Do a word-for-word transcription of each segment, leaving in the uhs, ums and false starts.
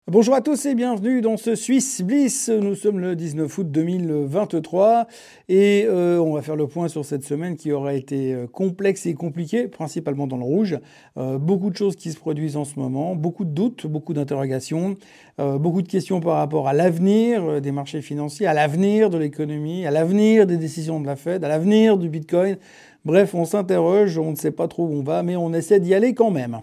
Bonjour à tous et bienvenue dans ce Swiss Bliss. Nous sommes le dix-neuf août deux mille vingt-trois et euh, on va faire le point sur cette semaine qui aura été complexe et compliquée, principalement dans le rouge. Euh, beaucoup de choses qui se produisent en ce moment, beaucoup de doutes, beaucoup d'interrogations, euh, beaucoup de questions par rapport à l'avenir des marchés financiers, à l'avenir de l'économie, à l'avenir des décisions de la Fed, à l'avenir du Bitcoin. Bref, on s'interroge, on ne sait pas trop où on va, mais on essaie d'y aller quand même.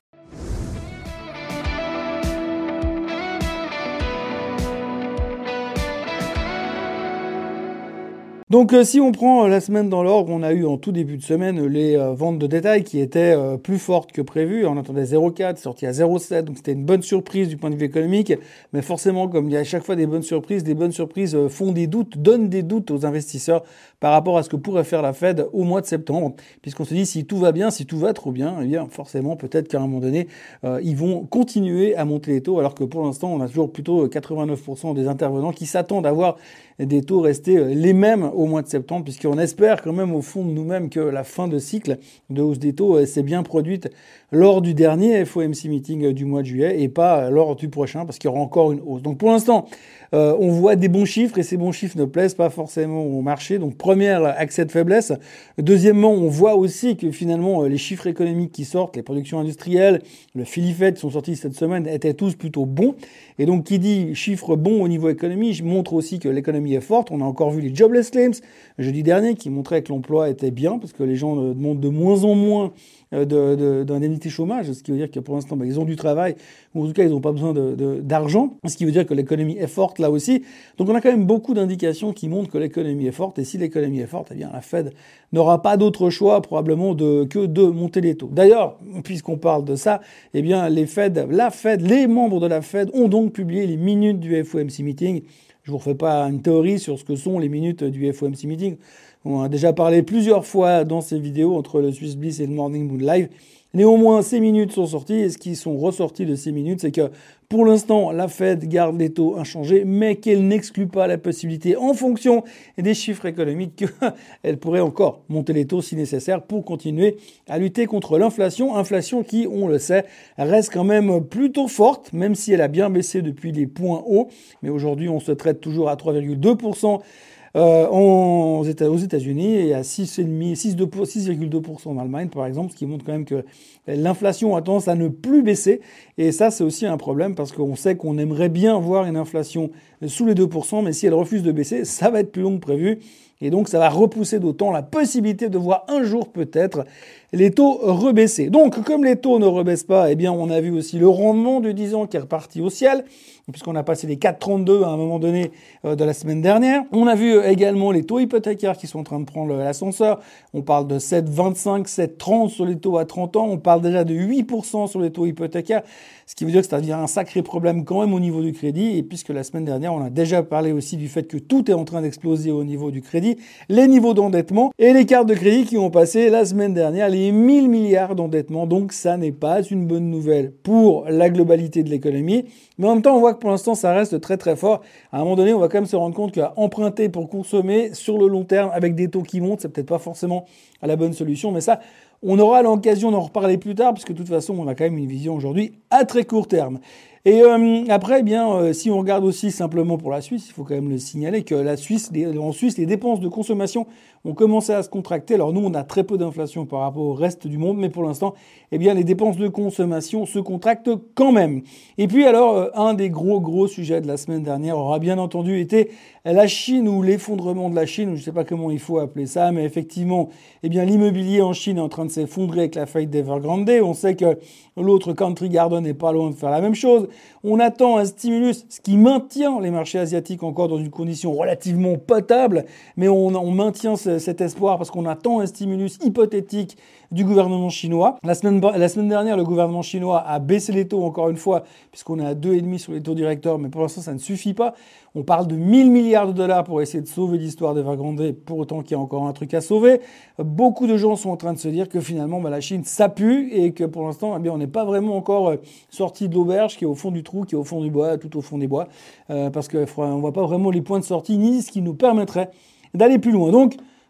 Donc euh, si on prend euh, la semaine dans l'ordre, on a eu en tout début de semaine les euh, ventes de détail qui étaient euh, plus fortes que prévu. On attendait zéro virgule quatre, sorti à zéro virgule sept, donc c'était une bonne surprise du point de vue économique. Mais forcément, comme il y a à chaque fois des bonnes surprises, des bonnes surprises euh, font des doutes, donnent des doutes aux investisseurs par rapport à ce que pourrait faire la Fed au mois de septembre. Puisqu'on se dit si tout va bien, si tout va trop bien, eh bien forcément peut-être qu'à un moment donné, euh, ils vont continuer à monter les taux, alors que pour l'instant, on a toujours plutôt quatre-vingt-neuf pour cent des intervenants qui s'attendent à voir des taux restés les mêmes au mois de septembre, puisqu'on espère quand même au fond de nous-mêmes que la fin de cycle de hausse des taux s'est bien produite lors du dernier F O M C meeting du mois de juillet et pas lors du prochain, parce qu'il y aura encore une hausse. Donc pour l'instant, euh, on voit des bons chiffres et ces bons chiffres ne plaisent pas forcément au marché. Donc première accès de faiblesse. Deuxièmement, on voit aussi que finalement les chiffres économiques qui sortent, les productions industrielles, le Philly Fed qui sont sortis cette semaine étaient tous plutôt bons. Et donc qui dit chiffres bons au niveau économie montre aussi que l'économie est forte. On a encore vu les jobless claims jeudi dernier qui montraient que l'emploi était bien parce que les gens demandent de moins en moins de, de, d'indemnité chômage, ce qui veut dire que pour l'instant, bah, ils ont du travail, ou en tout cas, ils n'ont pas besoin de, de, d'argent, ce qui veut dire que l'économie est forte là aussi. Donc on a quand même beaucoup d'indications qui montrent que l'économie est forte, et si l'économie est forte, eh bien la Fed n'aura pas d'autre choix probablement de, que de monter les taux. D'ailleurs, puisqu'on parle de ça, eh bien les Fed, la Fed, les membres de la Fed ont donc publié les minutes du F O M C meeting. Je vous refais pas une théorie sur ce que sont les minutes du F O M C meeting. On a déjà parlé plusieurs fois dans ces vidéos entre le Swiss Bliss et le Morning Moon Live. Néanmoins, ces minutes sont sorties et ce qui sont ressortis de ces minutes, c'est que pour l'instant, la Fed garde les taux inchangés, mais qu'elle n'exclut pas la possibilité, en fonction des chiffres économiques, qu'elle pourrait encore monter les taux si nécessaire pour continuer à lutter contre l'inflation. Inflation qui, on le sait, reste quand même plutôt forte, même si elle a bien baissé depuis les points hauts. Mais aujourd'hui, on se traite toujours à trois virgule deux pour cent. Euh, en, aux États-Unis et à six virgule deux pour cent en Allemagne, par exemple, ce qui montre quand même que l'inflation a tendance à ne plus baisser. Et ça, c'est aussi un problème parce qu'on sait qu'on aimerait bien voir une inflation sous les deux pour cent, mais si elle refuse de baisser, ça va être plus long que prévu. Et donc, ça va repousser d'autant la possibilité de voir un jour peut-être les taux rebaisser. Donc, comme les taux ne rebaissent pas, eh bien, on a vu aussi le rendement du dix ans qui est reparti au ciel, puisqu'on a passé les quatre virgule trente-deux à un moment donné euh, de la semaine dernière. On a vu euh, également les taux hypothécaires qui sont en train de prendre l'ascenseur. On parle de sept virgule vingt-cinq, sept virgule trente sur les taux à trente ans. On parle déjà de huit pour cent sur les taux hypothécaires, ce qui veut dire que ça devient un sacré problème quand même au niveau du crédit. Et puisque la semaine dernière, on a déjà parlé aussi du fait que tout est en train d'exploser au niveau du crédit, les niveaux d'endettement et les cartes de crédit qui ont passé la semaine dernière les mille milliards d'endettement. Donc ça n'est pas une bonne nouvelle pour la globalité de l'économie. Mais en même temps, on voit que pour l'instant, ça reste très très fort. À un moment donné, on va quand même se rendre compte qu'emprunter pour consommer sur le long terme avec des taux qui montent, c'est peut-être pas forcément la bonne solution. Mais ça, on aura l'occasion d'en reparler plus tard, parce que de toute façon, on a quand même une vision aujourd'hui à très court terme. Et euh, après, eh bien, euh, si on regarde aussi simplement pour la Suisse, il faut quand même le signaler que la Suisse, les, en Suisse, les dépenses de consommation ont commencé à se contracter. Alors nous, on a très peu d'inflation par rapport au reste du monde, mais pour l'instant, eh bien, les dépenses de consommation se contractent quand même. Et puis alors, euh, un des gros gros sujets de la semaine dernière aura bien entendu été la Chine ou l'effondrement de la Chine, ou je ne sais pas comment il faut appeler ça, mais effectivement, eh bien, l'immobilier en Chine est en train de s'effondrer avec la faillite d'Evergrande. On sait que l'autre Country Garden n'est pas loin de faire la même chose. On attend un stimulus, ce qui maintient les marchés asiatiques encore dans une condition relativement potable, mais on, on maintient ce, cet espoir parce qu'on attend un stimulus hypothétique du gouvernement chinois. La semaine, la semaine dernière, le gouvernement chinois a baissé les taux encore une fois, puisqu'on est à deux virgule cinq sur les taux directeurs, mais pour l'instant, ça ne suffit pas. On parle de mille milliards de dollars pour essayer de sauver l'histoire d'Evergrande, pour autant qu'il y a encore un truc à sauver. Beaucoup de gens sont en train de se dire que finalement, bah, la Chine, ça pue et que pour l'instant, eh bien, on n'est pas vraiment encore euh, sorti de l'auberge qui est au fond du trou, qui est au fond du bois, tout au fond des bois, euh, parce qu'on ne voit pas vraiment les points de sortie ni ce qui nous permettrait d'aller plus loin. Donc,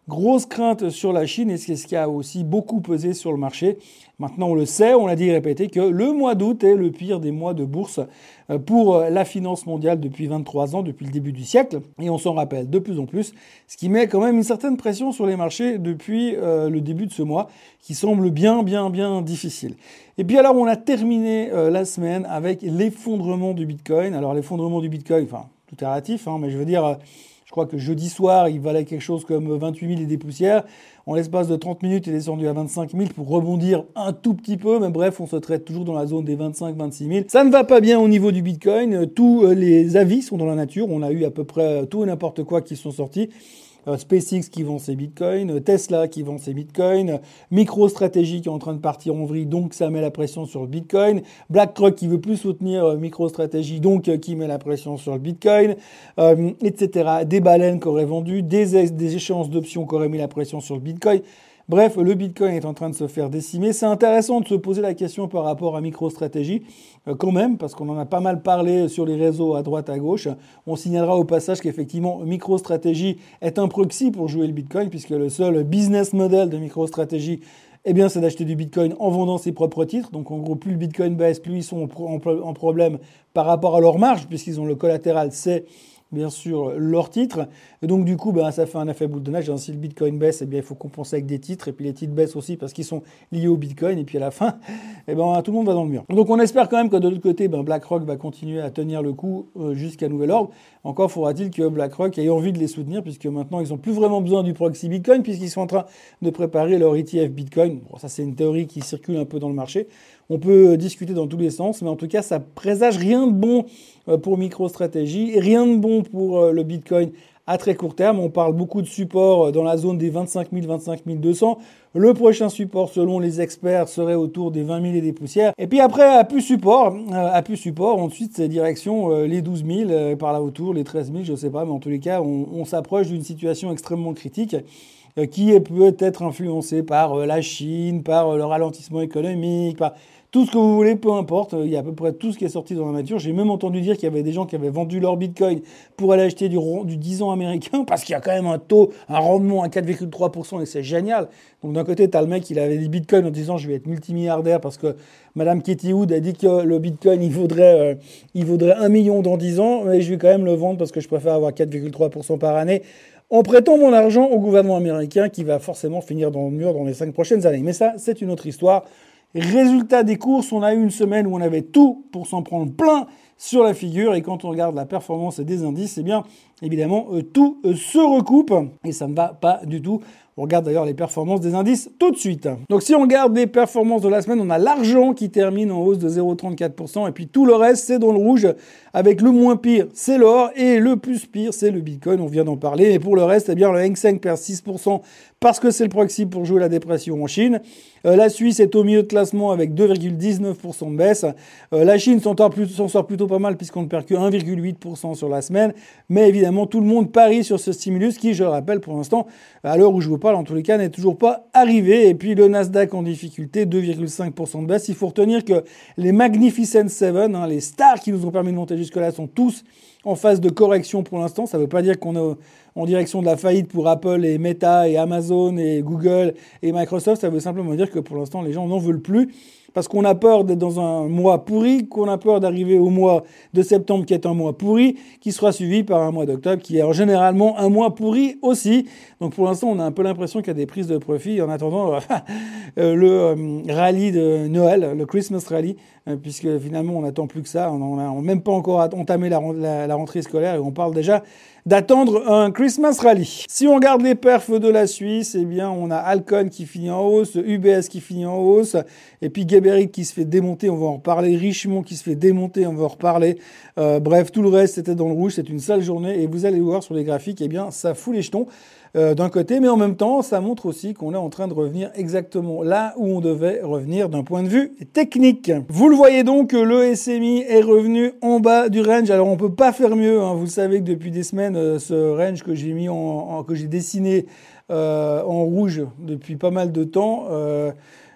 Grosse crainte sur la Chine et c'est ce qui a aussi beaucoup pesé sur le marché. Maintenant, on le sait, on l'a dit et répété que le mois d'août est le pire des mois de bourse pour la finance mondiale depuis vingt-trois ans, depuis le début du siècle. Et on s'en rappelle de plus en plus, ce qui met quand même une certaine pression sur les marchés depuis euh, le début de ce mois, qui semble bien, bien, bien difficile. Et puis alors, on a terminé euh, la semaine avec l'effondrement du Bitcoin. Alors, l'effondrement du Bitcoin, enfin, tout est relatif, hein, mais je veux dire... Euh, Je crois que jeudi soir, il valait quelque chose comme vingt-huit mille et des poussières. En l'espace de trente minutes, il est descendu à vingt-cinq mille pour rebondir un tout petit peu. Mais bref, on se traite toujours dans la zone des vingt-cinq à vingt-six mille. Ça ne va pas bien au niveau du Bitcoin. Tous les avis sont dans la nature. On a eu à peu près tout et n'importe quoi qui sont sortis. Euh, SpaceX qui vend ses bitcoins, Tesla qui vend ses bitcoins, MicroStrategy qui est en train de partir en vrille, donc ça met la pression sur le bitcoin, BlackRock qui veut plus soutenir euh, MicroStrategy, donc euh, qui met la pression sur le bitcoin, euh, et cetera. Des baleines qui auraient vendu, des, des échéances d'options qui auraient mis la pression sur le bitcoin. Bref, le Bitcoin est en train de se faire décimer. C'est intéressant de se poser la question par rapport à MicroStrategy, euh, quand même, parce qu'on en a pas mal parlé sur les réseaux à droite, à gauche. On signalera au passage qu'effectivement, MicroStrategy est un proxy pour jouer le Bitcoin, puisque le seul business model de MicroStrategy, eh bien, c'est d'acheter du Bitcoin en vendant ses propres titres. Donc, en gros, plus le Bitcoin baisse, plus ils sont en, en, en problème par rapport à leur marge, puisqu'ils ont le collatéral, c'est... bien sûr, leur titre. Et donc, du coup, ben, ça fait un effet boule de neige. Si le Bitcoin baisse, eh bien, il faut compenser avec des titres. Et puis, les titres baissent aussi parce qu'ils sont liés au Bitcoin. Et puis, à la fin, eh ben, tout le monde va dans le mur. Donc, on espère quand même que de l'autre côté, ben, BlackRock va continuer à tenir le coup euh, jusqu'à nouvel ordre. Encore faudra-t-il que BlackRock ait envie de les soutenir puisque maintenant, ils n'ont plus vraiment besoin du proxy Bitcoin puisqu'ils sont en train de préparer leur E T F Bitcoin. Bon, ça, c'est une théorie qui circule un peu dans le marché. On peut discuter dans tous les sens, mais en tout cas, ça présage rien de bon pour MicroStrategy, rien de bon pour le Bitcoin à très court terme. On parle beaucoup de support dans la zone des vingt-cinq mille, vingt-cinq mille deux cents. Le prochain support, selon les experts, serait autour des vingt mille et des poussières. Et puis après, à plus support, à plus support, ensuite, c'est direction les douze mille, par là autour, les treize mille, je sais pas, mais en tous les cas, on, on s'approche d'une situation extrêmement critique qui est peut-être influencée par la Chine, par le ralentissement économique, par tout ce que vous voulez, peu importe. Il y a à peu près tout ce qui est sorti dans la nature. J'ai même entendu dire qu'il y avait des gens qui avaient vendu leur Bitcoin pour aller acheter du, du dix ans américain parce qu'il y a quand même un taux, un rendement à quatre virgule trois pour cent et c'est génial. Donc d'un côté, tu as le mec, il avait des Bitcoins en disant je vais être multimilliardaire parce que Madame Katie Wood a dit que le Bitcoin, il vaudrait, euh, il vaudrait un million dans dix ans, mais je vais quand même le vendre parce que je préfère avoir quatre virgule trois pour cent par année en prêtant mon argent au gouvernement américain qui va forcément finir dans le mur dans les cinq prochaines années. Mais ça, c'est une autre histoire. Résultat des courses, on a eu une semaine où on avait tout pour s'en prendre plein sur la figure. Et quand on regarde la performance des indices, eh bien, évidemment, euh, tout euh, se recoupe et ça ne va pas du tout. On regarde d'ailleurs les performances des indices tout de suite. Donc si on regarde les performances de la semaine, on a l'argent qui termine en hausse de zéro virgule trente-quatre pour cent et puis tout le reste, c'est dans le rouge. Avec le moins pire, c'est l'or et le plus pire, c'est le Bitcoin. On vient d'en parler. Et pour le reste, eh bien, le Hang Seng perd six pour cent parce que c'est le proxy pour jouer la dépression en Chine. Euh, la Suisse est au milieu de classement avec deux virgule dix-neuf pour cent de baisse. Euh, la Chine s'en sort, s'en sort plutôt pas mal puisqu'on ne perd que un virgule huit pour cent sur la semaine. Mais évidemment, tout le monde parie sur ce stimulus qui, je le rappelle, pour l'instant, à l'heure où je vous parle, en tous les cas, n'est toujours pas arrivé. Et puis le Nasdaq en difficulté, deux virgule cinq pour cent de baisse. Il faut retenir que les Magnificent Seven, hein, les stars qui nous ont permis de monter jusque-là, sont tous en phase de correction pour l'instant. Ça ne veut pas dire qu'on est en direction de la faillite pour Apple et Meta et Amazon et Google et Microsoft. Ça veut simplement dire que pour l'instant, les gens n'en veulent plus. Parce qu'on a peur d'être dans un mois pourri, qu'on a peur d'arriver au mois de septembre qui est un mois pourri, qui sera suivi par un mois d'octobre qui est généralement un mois pourri aussi. Donc pour l'instant, on a un peu l'impression qu'il y a des prises de profit en attendant euh, le euh, rallye de Noël, le Christmas rally, euh, puisque finalement, on n'attend plus que ça. On n'a même pas encore entamé la, la, la rentrée scolaire et on parle déjà d'attendre un Christmas rally. Si on regarde les perfs de la Suisse, eh bien, on a Alcon qui finit en hausse, U B S qui finit en hausse, et puis Geberit qui se fait démonter, on va en reparler, Richemont qui se fait démonter, on va en reparler. Euh, bref, tout le reste c'était dans le rouge, c'est une sale journée, et vous allez voir sur les graphiques, eh bien, ça fout les jetons euh, d'un côté, mais en même temps, ça montre aussi qu'on est en train de revenir exactement là où on devait revenir d'un point de vue technique. Vous le voyez donc, le S M I est revenu en bas du range. Alors on peut pas faire mieux, hein. Vous savez que depuis des semaines, euh, ce range que j'ai mis en, en que j'ai dessiné euh, en rouge depuis pas mal de temps. Euh,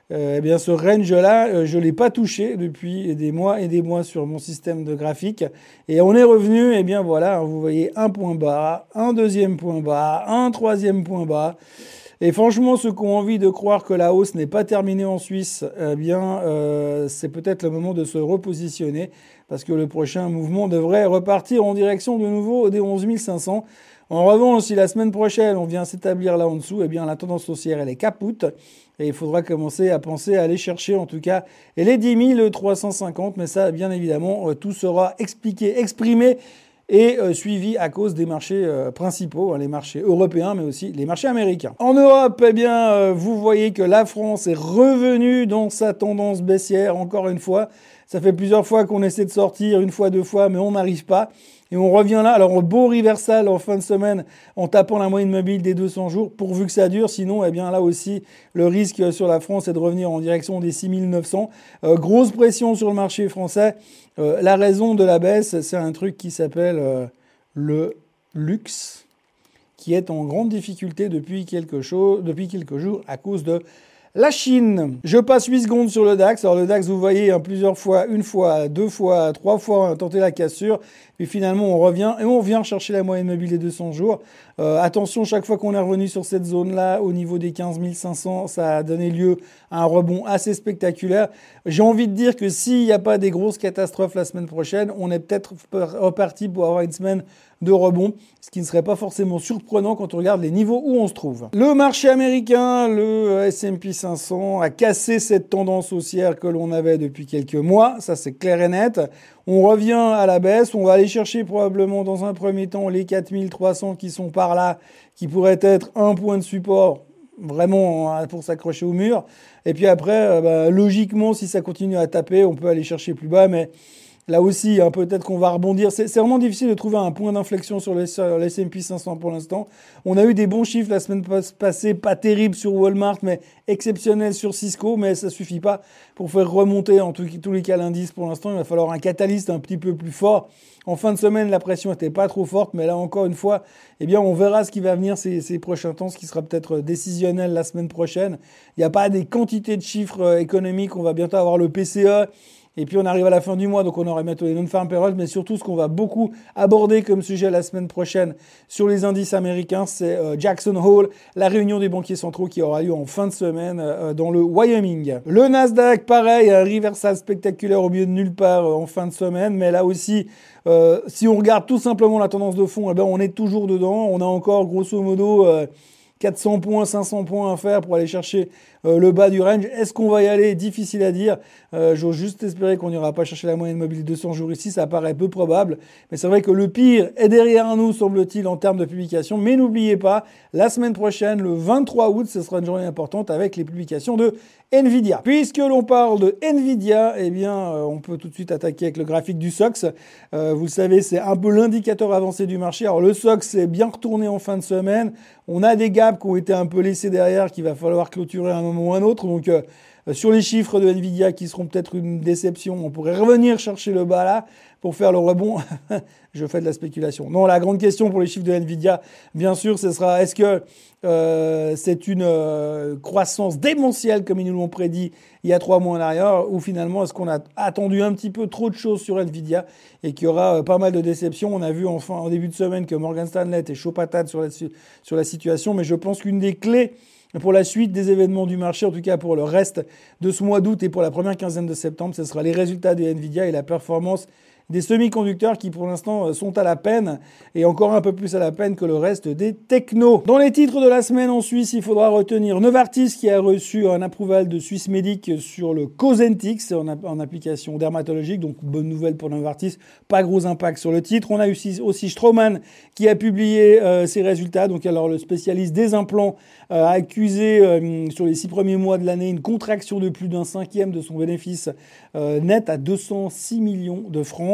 Euh, eh bien, ce range-là, euh, je l'ai pas touché depuis des mois et des mois sur mon système de graphique. Et on est revenu, eh bien voilà, vous voyez un point bas, un deuxième point bas, un troisième point bas. Et franchement, ceux qui ont envie de croire que la hausse n'est pas terminée en Suisse, eh bien, euh, c'est peut-être le moment de se repositionner parce que le prochain mouvement devrait repartir en direction de nouveau des onze mille cinq cents. En revanche, si la semaine prochaine, on vient s'établir là en dessous, eh bien, la tendance haussière, elle est capoute. Et il faudra commencer à penser à aller chercher, en tout cas, les dix mille trois cent cinquante. Mais ça, bien évidemment, tout sera expliqué, exprimé et euh, suivi à cause des marchés euh, principaux, hein, les marchés européens, mais aussi les marchés américains. En Europe, eh bien, euh, vous voyez que la France est revenue dans sa tendance baissière, encore une fois. Ça fait plusieurs fois qu'on essaie de sortir, une fois, deux fois, mais on n'arrive pas. Et on revient là, alors beau reversal en fin de semaine en tapant la moyenne mobile des deux cents jours, pourvu que ça dure. Sinon, eh bien là aussi, le risque sur la France est de revenir en direction des six mille neuf cents. Euh, grosse pression sur le marché français. Euh, la raison de la baisse, c'est un truc qui s'appelle euh, le luxe, qui est en grande difficulté depuis quelque chose, depuis quelques jours à cause de la Chine. Je passe huit secondes sur le DAX. Alors le DAX, vous voyez, hein, plusieurs fois, une fois, deux fois, trois fois, tenter la cassure. Puis finalement, on revient et on vient chercher la moyenne mobile des deux cents jours. Euh, attention, chaque fois qu'on est revenu sur cette zone-là, au niveau des quinze mille cinq cents, ça a donné lieu à un rebond assez spectaculaire. J'ai envie de dire que s'il n'y a pas des grosses catastrophes la semaine prochaine, on est peut-être reparti pour avoir une semaine de rebond, ce qui ne serait pas forcément surprenant quand on regarde les niveaux où on se trouve. Le marché américain, le S and P cinq cents, a cassé cette tendance haussière que l'on avait depuis quelques mois, ça c'est clair et net. On revient à la baisse, on va aller chercher probablement dans un premier temps les quatre mille trois cents qui sont par là, qui pourraient être un point de support vraiment pour s'accrocher au mur. Et puis après, bah, logiquement, si ça continue à taper, on peut aller chercher plus bas, mais là aussi, hein, peut-être qu'on va rebondir. C'est, c'est vraiment difficile de trouver un point d'inflexion sur le S and P cinq cents pour l'instant. On a eu des bons chiffres la semaine passée, pas terribles sur Walmart, mais exceptionnels sur Cisco, mais ça suffit pas pour faire remonter en tout, tous les cas l'indice pour l'instant. Il va falloir un catalyste un petit peu plus fort. En fin de semaine, la pression était pas trop forte, mais là encore une fois, eh bien, on verra ce qui va venir ces, ces prochains temps, ce qui sera peut-être décisionnel la semaine prochaine. Il n'y a pas des quantités de chiffres économiques. On va bientôt avoir le P C E. Et puis on arrive à la fin du mois, donc on aura bientôt les non-farm payrolls, mais surtout ce qu'on va beaucoup aborder comme sujet la semaine prochaine sur les indices américains, c'est euh, Jackson Hole, la réunion des banquiers centraux qui aura lieu en fin de semaine euh, dans le Wyoming. Le Nasdaq, pareil, un reversal spectaculaire au milieu de nulle part euh, en fin de semaine, mais là aussi, euh, si on regarde tout simplement la tendance de fond, eh ben on est toujours dedans. On a encore grosso modo euh, quatre cents points, cinq cents points à faire pour aller chercher euh, le bas du range. Est-ce qu'on va y aller? Difficile à dire. Euh, j'ose juste espérer qu'on n'ira pas chercher la moyenne mobile deux cents jours ici. Ça paraît peu probable. Mais c'est vrai que le pire est derrière nous, semble-t-il, en termes de publication. Mais n'oubliez pas, la semaine prochaine, le vingt-trois août, ce sera une journée importante avec les publications de Nvidia. Puisque l'on parle de Nvidia, eh bien, euh, on peut tout de suite attaquer avec le graphique du S O X. Euh, vous le savez, c'est un peu l'indicateur avancé du marché. Alors, le S O X s'est bien retourné en fin de semaine. On a des gaps qui ont été un peu laissés derrière, qu'il va falloir clôturer à un moment ou un autre. Donc, euh, sur les chiffres de Nvidia qui seront peut-être une déception, on pourrait revenir chercher le bas là pour faire le rebond. Je fais de la spéculation. Non, la grande question pour les chiffres de Nvidia, bien sûr, ce sera est-ce que euh, c'est une euh, croissance démentielle comme ils nous l'ont prédit il y a trois mois en arrière, ou finalement est-ce qu'on a attendu un petit peu trop de choses sur Nvidia et qu'il y aura euh, pas mal de déceptions. On a vu enfin en début de semaine que Morgan Stanley était chaud patate sur la, sur la situation, mais je pense qu'une des clés pour la suite des événements du marché, en tout cas pour le reste de ce mois d'août et pour la première quinzaine de septembre, ce sera les résultats de Nvidia et la performance des semi-conducteurs qui pour l'instant sont à la peine et encore un peu plus à la peine que le reste des technos. Dans les titres de la semaine en Suisse, il faudra retenir Novartis qui a reçu un approval de Swissmedic sur le Cosentyx en, en application dermatologique, donc bonne nouvelle pour Novartis, pas gros impact sur le titre. On a eu aussi Straumann qui a publié euh, ses résultats, donc alors le spécialiste des implants euh, a accusé euh, sur les six premiers mois de l'année une contraction de plus d'un cinquième de son bénéfice euh, net à deux cent six millions de francs.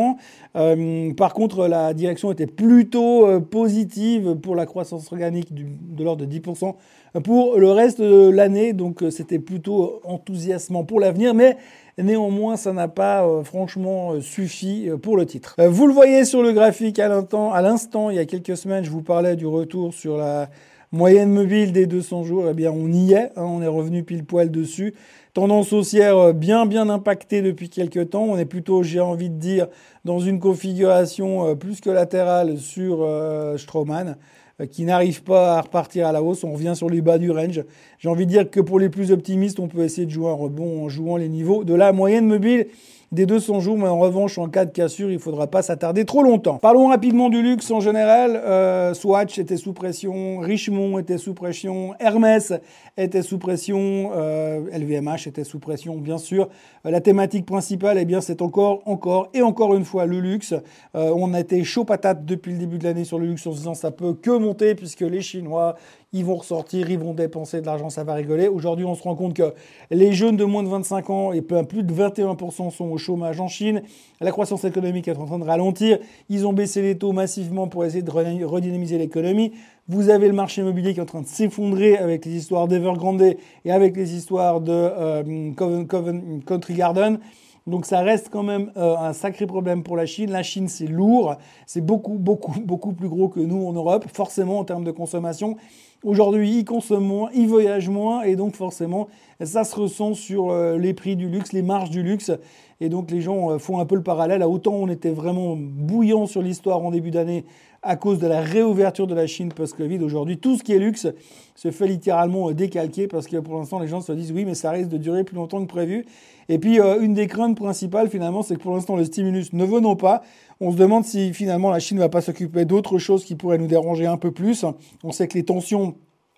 Euh, par contre, la direction était plutôt euh, positive pour la croissance organique du, de l'ordre de dix pour cent pour le reste de l'année. Donc, euh, c'était plutôt enthousiasmant pour l'avenir. Mais néanmoins, ça n'a pas euh, franchement euh, suffi euh, pour le titre. Euh, vous le voyez sur le graphique à l'instant, à l'instant, il y a quelques semaines, je vous parlais du retour sur la moyenne mobile des deux cents jours, eh bien on y est, hein, on est revenu pile poil dessus. Tendance haussière bien bien impactée depuis quelques temps. On est plutôt, j'ai envie de dire, dans une configuration plus que latérale sur euh, Straumann, euh, qui n'arrive pas à repartir à la hausse. On revient sur les bas du range. J'ai envie de dire que pour les plus optimistes, on peut essayer de jouer un rebond en jouant les niveaux de la moyenne mobile des deux cents jours, mais en revanche, en cas de cassure, il ne faudra pas s'attarder trop longtemps. Parlons rapidement du luxe en général. Euh, Swatch était sous pression, Richemont était sous pression, Hermès était sous pression, euh, L V M H était sous pression, bien sûr. Euh, la thématique principale, eh bien, c'est encore, encore et encore une fois le luxe. Euh, on a été chaud patate depuis le début de l'année sur le luxe en se disant ça peut que monter puisque les Chinois, ils vont ressortir, ils vont dépenser de l'argent, ça va rigoler. Aujourd'hui, on se rend compte que les jeunes de moins de vingt-cinq ans et plus de vingt et un pour cent sont au chômage en Chine. La croissance économique est en train de ralentir. Ils ont baissé les taux massivement pour essayer de redynamiser l'économie. Vous avez le marché immobilier qui est en train de s'effondrer avec les histoires d'Evergrande et avec les histoires de euh, Coven, Coven, Country Garden. Donc ça reste quand même euh, un sacré problème pour la Chine. La Chine, c'est lourd, c'est beaucoup, beaucoup, beaucoup plus gros que nous en Europe, forcément en termes de consommation. Aujourd'hui, ils consomment moins, ils voyagent moins, et donc forcément, ça se ressent sur euh, les prix du luxe, les marges du luxe. Et donc les gens euh, font un peu le parallèle. À autant on était vraiment bouillant sur l'histoire en début d'année à cause de la réouverture de la Chine post-Covid. Aujourd'hui, tout ce qui est luxe se fait littéralement euh, décalquer parce que pour l'instant, les gens se disent oui, mais ça risque de durer plus longtemps que prévu. Et puis, euh, une des craintes principales, finalement, c'est que pour l'instant, le stimulus ne venant pas, on se demande si finalement la Chine ne va pas s'occuper d'autres choses qui pourraient nous déranger un peu plus. On sait que les tensions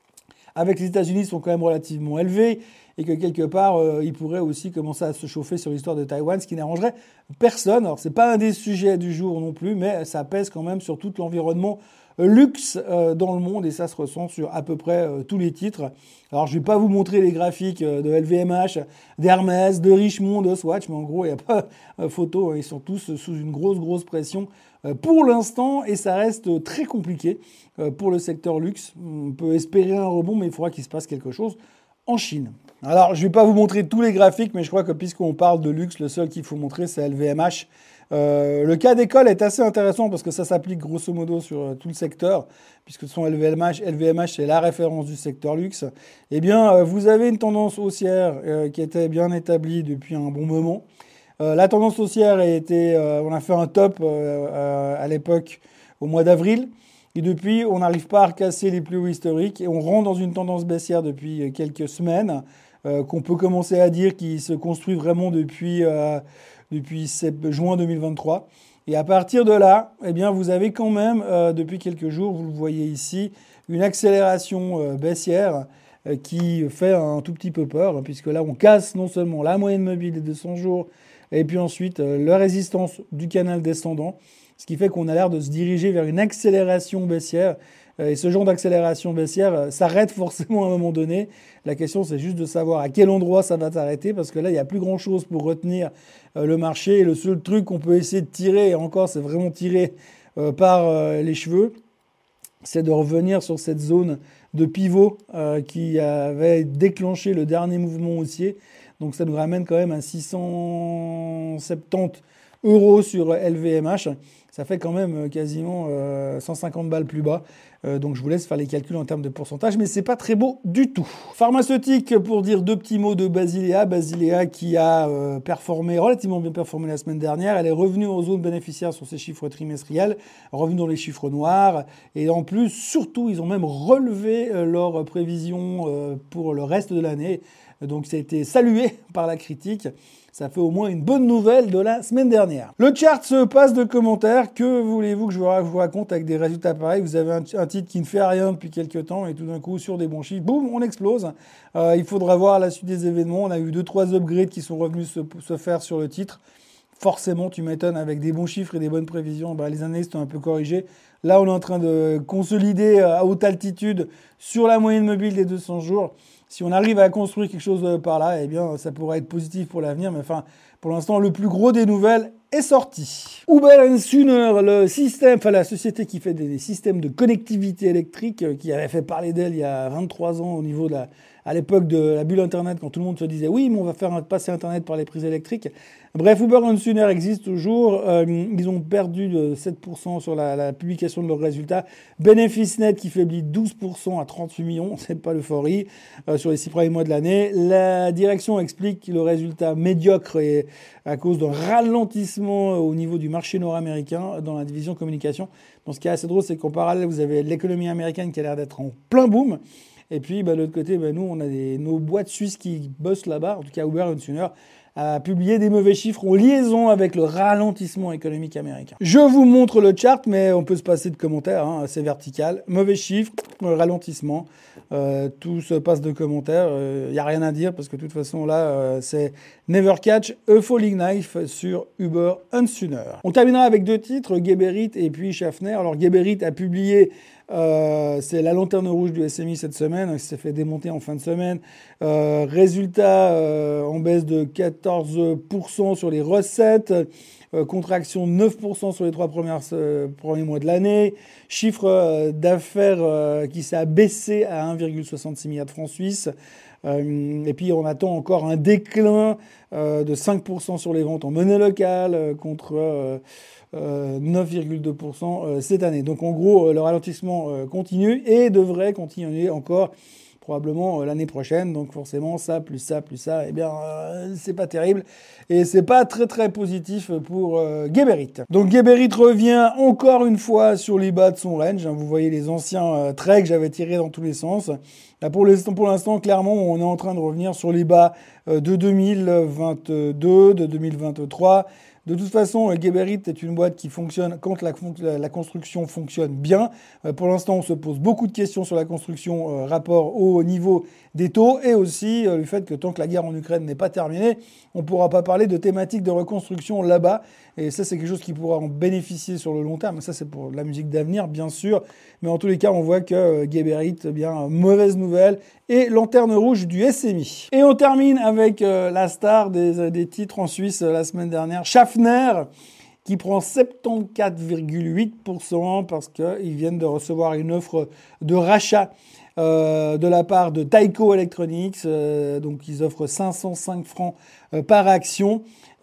avec les États-Unis sont quand même relativement élevées et que quelque part, euh, ils pourraient aussi commencer à se chauffer sur l'histoire de Taïwan, ce qui n'arrangerait personne. Alors, c'est pas un des sujets du jour non plus, mais ça pèse quand même sur tout l'environnement luxe euh, dans le monde et ça se ressent sur à peu près euh, tous les titres. Alors, je vais pas vous montrer les graphiques euh, de L V M H, d'Hermès, de Richemont, de Swatch, mais en gros, il n'y a pas euh, photo. Hein, ils sont tous sous une grosse, grosse pression euh, pour l'instant et ça reste très compliqué euh, pour le secteur luxe. On peut espérer un rebond, mais il faudra qu'il se passe quelque chose en Chine. Alors, je vais pas vous montrer tous les graphiques, mais je crois que puisqu'on parle de luxe, le seul qu'il faut montrer, c'est L V M H. Euh, le cas d'école est assez intéressant parce que ça s'applique grosso modo sur euh, tout le secteur, puisque son L V M H, L V M H c'est la référence du secteur luxe. Eh bien, euh, vous avez une tendance haussière euh, qui était bien établie depuis un bon moment. Euh, la tendance haussière a été, euh, on a fait un top euh, euh, à l'époque au mois d'avril. Et depuis, on n'arrive pas à recasser les plus hauts historiques et on rentre dans une tendance baissière depuis quelques semaines euh, qu'on peut commencer à dire qui se construit vraiment depuis, euh, depuis juin deux mille vingt-trois. Et à partir de là, eh bien, vous avez quand même, euh, depuis quelques jours, vous le voyez ici, une accélération euh, baissière euh, qui fait un tout petit peu peur, puisque là, on casse non seulement la moyenne mobile des deux cents jours, et puis ensuite euh, la résistance du canal descendant, ce qui fait qu'on a l'air de se diriger vers une accélération baissière. Et ce genre d'accélération baissière s'arrête forcément à un moment donné. La question, c'est juste de savoir à quel endroit ça va s'arrêter, parce que là, il n'y a plus grand-chose pour retenir le marché. Et le seul truc qu'on peut essayer de tirer, et encore, c'est vraiment tiré par les cheveux, c'est de revenir sur cette zone de pivot qui avait déclenché le dernier mouvement haussier. Donc ça nous ramène quand même à six cent soixante-dix euros sur L V M H. Ça fait quand même quasiment euh, cent cinquante balles plus bas. Euh, donc je vous laisse faire les calculs en termes de pourcentage, mais c'est pas très beau du tout. Pharmaceutique, pour dire deux petits mots de Basilea. Basilea qui a euh, performé, relativement bien performé la semaine dernière. Elle est revenue en zone bénéficiaire sur ses chiffres trimestriels, revenue dans les chiffres noirs. Et en plus, surtout, ils ont même relevé euh, leurs prévisions euh, pour le reste de l'année. Donc ça a été salué par la critique. Ça fait au moins une bonne nouvelle de la semaine dernière. Le chart se passe de commentaires. Que voulez-vous que je vous raconte avec des résultats pareils? Vous avez un, un titre qui ne fait rien depuis quelques temps et tout d'un coup, sur des bons chiffres, boum, on explose. Euh, il faudra voir la suite des événements. On a eu deux, trois upgrades qui sont revenus se, se faire sur le titre. Forcément, tu m'étonnes, avec des bons chiffres et des bonnes prévisions, bah, les analystes ont un peu corrigé. Là, on est en train de consolider à haute altitude sur la moyenne mobile des deux cents jours. Si on arrive à construire quelque chose par là, eh bien, ça pourrait être positif pour l'avenir. Mais enfin, Pour l'instant, le plus gros des nouvelles est sorti. Uber Sooner, le système, enfin la société qui fait des systèmes de connectivité électrique, qui avait fait parler d'elle il y a vingt-trois ans au niveau de la, à l'époque de la bulle Internet, quand tout le monde se disait oui, mais on va faire passer Internet par les prises électriques. Bref, Uber Sooner existe toujours. Euh, ils ont perdu de sept pour cent sur la, la publication de leurs résultats. Bénéfice net qui faiblit douze pour cent à trente-huit millions, c'est pas l'euphorie, euh, sur les six premiers mois de l'année. La direction explique le résultat médiocre et à cause d'un ralentissement au niveau du marché nord-américain dans la division communication. Dans ce qui est assez drôle, c'est qu'en parallèle, vous avez l'économie américaine qui a l'air d'être en plein boom. Et puis, bah, de l'autre côté, bah, nous, on a des, nos boîtes suisses qui bossent là-bas. En tout cas, Uber Sooner a publié des mauvais chiffres en liaison avec le ralentissement économique américain. Je vous montre le chart, mais on peut se passer de commentaires, hein, c'est vertical. Mauvais chiffres, ralentissement, euh, tout se passe de commentaires. Il euh, n'y a rien à dire parce que de toute façon, là, euh, c'est Never Catch a Falling Knife sur Uber Sooner. On terminera avec deux titres, Geberit et puis Schaffner. Alors, Geberit a publié Euh, c'est la lanterne rouge du S M I cette semaine, qui s'est fait démonter en fin de semaine. Euh, résultat euh, en baisse de quatorze pour cent sur les recettes, euh, contraction de neuf pour cent sur les trois premières, euh, premiers mois de l'année, chiffre euh, d'affaires euh, qui s'est abaissé à un virgule soixante-six milliard de francs suisses. Euh, et puis on attend encore un déclin euh, de cinq pour cent sur les ventes en monnaie locale euh, contre euh, euh, neuf virgule deux pour cent euh, cette année. Donc en gros, euh, le ralentissement euh, continue et devrait continuer encore probablement euh, l'année prochaine. Donc forcément, ça, plus ça, plus ça, eh bien, euh, c'est pas terrible. Et c'est pas très très positif pour euh, Geberit. Donc Geberit revient encore une fois sur les bas de son range. Vous voyez les anciens euh, traits que j'avais tirés dans tous les sens. Là, pour l'instant, pour l'instant, clairement, on est en train de revenir sur les bas euh, de deux mille vingt-deux, de deux mille vingt-trois. De toute façon, Geberit est une boîte qui fonctionne quand la, la construction fonctionne bien. Euh, pour l'instant, on se pose beaucoup de questions sur la construction euh, rapport au niveau des taux et aussi euh, le fait que tant que la guerre en Ukraine n'est pas terminée, on ne pourra pas parler de thématiques de reconstruction là-bas. Et ça, c'est quelque chose qui pourra en bénéficier sur le long terme. Ça, c'est pour la musique d'avenir, bien sûr. Mais en tous les cas, on voit que euh, Geberit, eh bien, mauvaise nouvelle et lanterne rouge du S M I. Et on termine avec euh, la star des, des titres en Suisse euh, la semaine dernière, Schaffner, qui prend soixante-quatorze virgule huit pour cent parce qu'ils viennent de recevoir une offre de rachat euh, de la part de Tyco Electronics. Euh, donc, ils offrent cinq cent cinq francs euh, par action,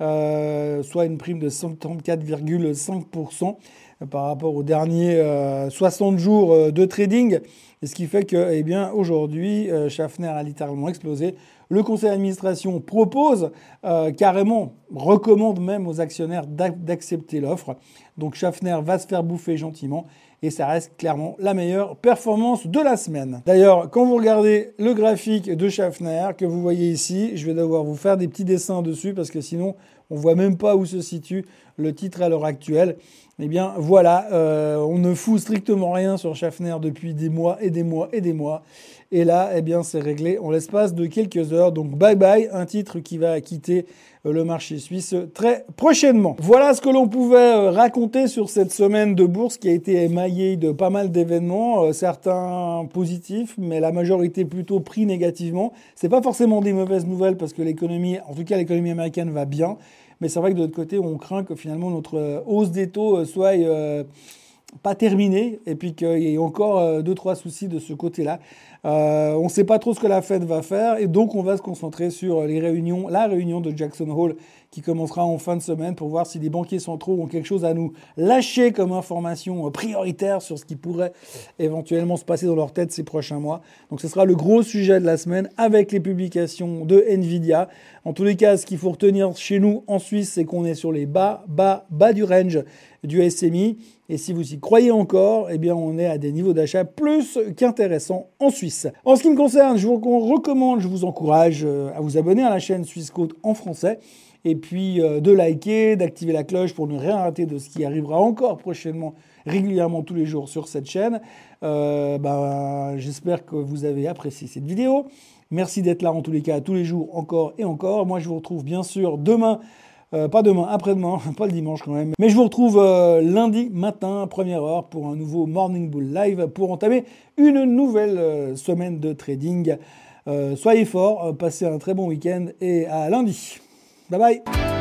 euh, soit une prime de soixante-quatorze virgule cinq pour cent euh, par rapport aux derniers euh, soixante jours euh, de trading. Et ce qui fait que, eh bien, aujourd'hui, euh, Schaffner a littéralement explosé. Le conseil d'administration propose, euh, carrément, recommande même aux actionnaires d'accepter l'offre. Donc Schaffner va se faire bouffer gentiment et ça reste clairement la meilleure performance de la semaine. D'ailleurs, quand vous regardez le graphique de Schaffner que vous voyez ici, je vais devoir vous faire des petits dessins dessus parce que sinon, on voit même pas où se situe le titre à l'heure actuelle. Eh bien, voilà, euh, on ne fout strictement rien sur Schaffner depuis des mois et des mois et des mois. Et là, eh bien, c'est réglé en l'espace de quelques heures. Donc, bye bye, un titre qui va quitter le marché suisse très prochainement. Voilà ce que l'on pouvait raconter sur cette semaine de bourse qui a été émaillée de pas mal d'événements, certains positifs, mais la majorité plutôt pris négativement. C'est pas forcément des mauvaises nouvelles parce que l'économie, en tout cas l'économie américaine va bien. Mais c'est vrai que de l'autre côté, on craint que finalement notre hausse des taux soit euh, pas terminée et puis qu'il y ait encore euh, deux, trois soucis de ce côté-là. Euh, on ne sait pas trop ce que la Fed va faire et donc on va se concentrer sur les réunions, la réunion de Jackson Hole qui commencera en fin de semaine pour voir si les banquiers centraux ont quelque chose à nous lâcher comme information prioritaire sur ce qui pourrait éventuellement se passer dans leur tête ces prochains mois. Donc ce sera le gros sujet de la semaine avec les publications de Nvidia. En tous les cas, ce qu'il faut retenir chez nous en Suisse, c'est qu'on est sur les bas, bas, bas du range du S M I. Et si vous y croyez encore, eh bien, on est à des niveaux d'achat plus qu'intéressants en Suisse. En ce qui me concerne, je vous recommande, je vous encourage à vous abonner à la chaîne Suisse Côte en français. Et puis euh, de liker, d'activer la cloche pour ne rien rater de ce qui arrivera encore prochainement, régulièrement tous les jours sur cette chaîne. Euh, bah, j'espère que vous avez apprécié cette vidéo. Merci d'être là en tous les cas, tous les jours, encore et encore. Moi, je vous retrouve bien sûr demain, euh, pas demain, après-demain, pas le dimanche quand même. Mais je vous retrouve euh, lundi matin, première heure, pour un nouveau Morning Bull Live pour entamer une nouvelle euh, semaine de trading. Euh, soyez forts, passez un très bon week-end et à lundi. Bye bye.